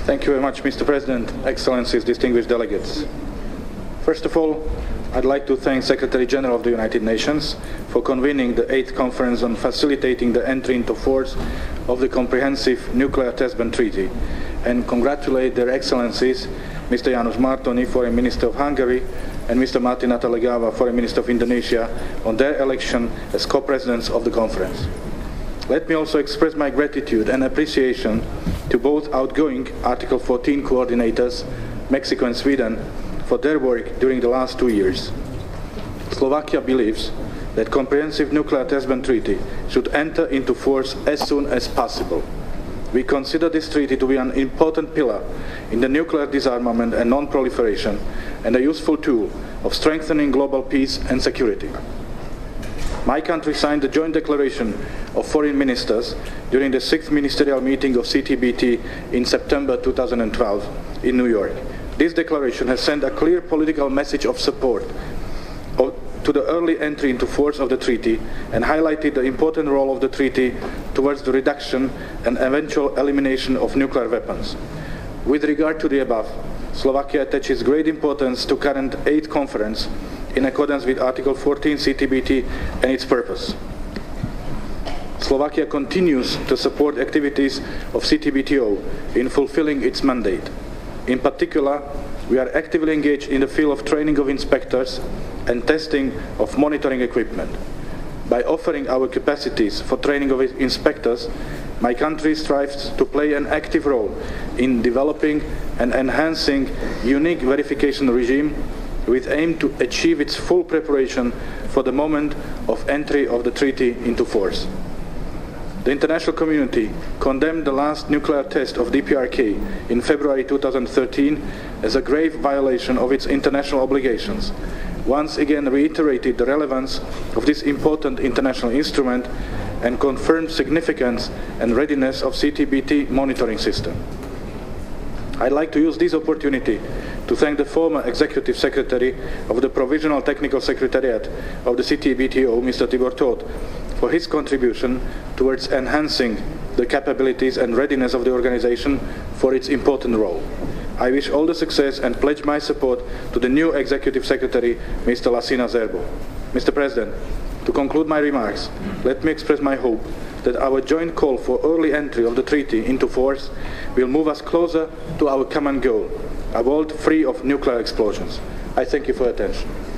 Thank you very much, Mr. President, Excellencies, distinguished delegates. First of all, I'd like to thank Secretary General of the United Nations for convening the 8th Conference on Facilitating the Entry into Force of the Comprehensive Nuclear Test Ban Treaty, and congratulate Their Excellencies, Mr. János Mártonyi, Foreign Minister of Hungary, and Mr. Martin Natalegawa, Foreign Minister of Indonesia, on their election as co-presidents of the conference. Let me also express my gratitude and appreciation to both outgoing Article 14 coordinators, Mexico and Sweden, for their work during the last 2 years. Slovakia believes that Comprehensive Nuclear Test Ban Treaty should enter into force as soon as possible. We consider this treaty to be an important pillar in the nuclear disarmament and non-proliferation, and a useful tool of strengthening global peace and security. My country signed the joint declaration of foreign ministers during the 6th ministerial meeting of CTBT in September 2012 in New York. This declaration has sent a clear political message of support to the early entry into force of the treaty and highlighted the important role of the treaty towards the reduction and eventual elimination of nuclear weapons. With regard to the above, Slovakia attaches great importance to current 8th conference in accordance with Article 14 CTBT and its purpose. Slovakia continues to support activities of CTBTO in fulfilling its mandate. In particular, we are actively engaged in the field of training of inspectors and testing of monitoring equipment. By offering our capacities for training of inspectors, my country strives to play an active role in developing and enhancing unique verification regime with aim to achieve its full preparation for the moment of entry of the treaty into force. The international community condemned the last nuclear test of DPRK in February 2013 as a grave violation of its international obligations, once again reiterated the relevance of this important international instrument and confirmed significance and readiness of CTBT monitoring system. I'd like to use this opportunity to thank the former Executive Secretary of the Provisional Technical Secretariat of the CTBTO, Mr. Tibor Tóth, for his contribution towards enhancing the capabilities and readiness of the organization for its important role. I wish all the success and pledge my support to the new Executive Secretary, Mr. Lassina Zerbo. Mr. President, to conclude my remarks, let me express my hope that our joint call for early entry of the treaty into force will move us closer to our common goal, a world free of nuclear explosions. I thank you for your attention.